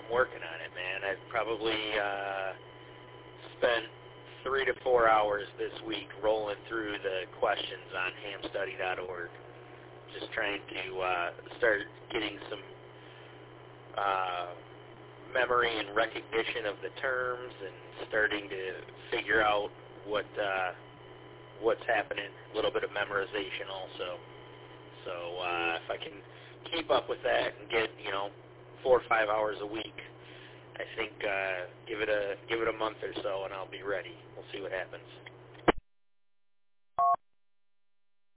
I'm working on it, man. I've probably spent 3 to 4 hours this week rolling through the questions on hamstudy.org, just trying to start getting some memory and recognition of the terms and starting to figure out what's happening, a little bit of memorization also. So if I can keep up with that and get 4 or 5 hours a week, I think give it a month or so and I'll be ready. We'll see what happens.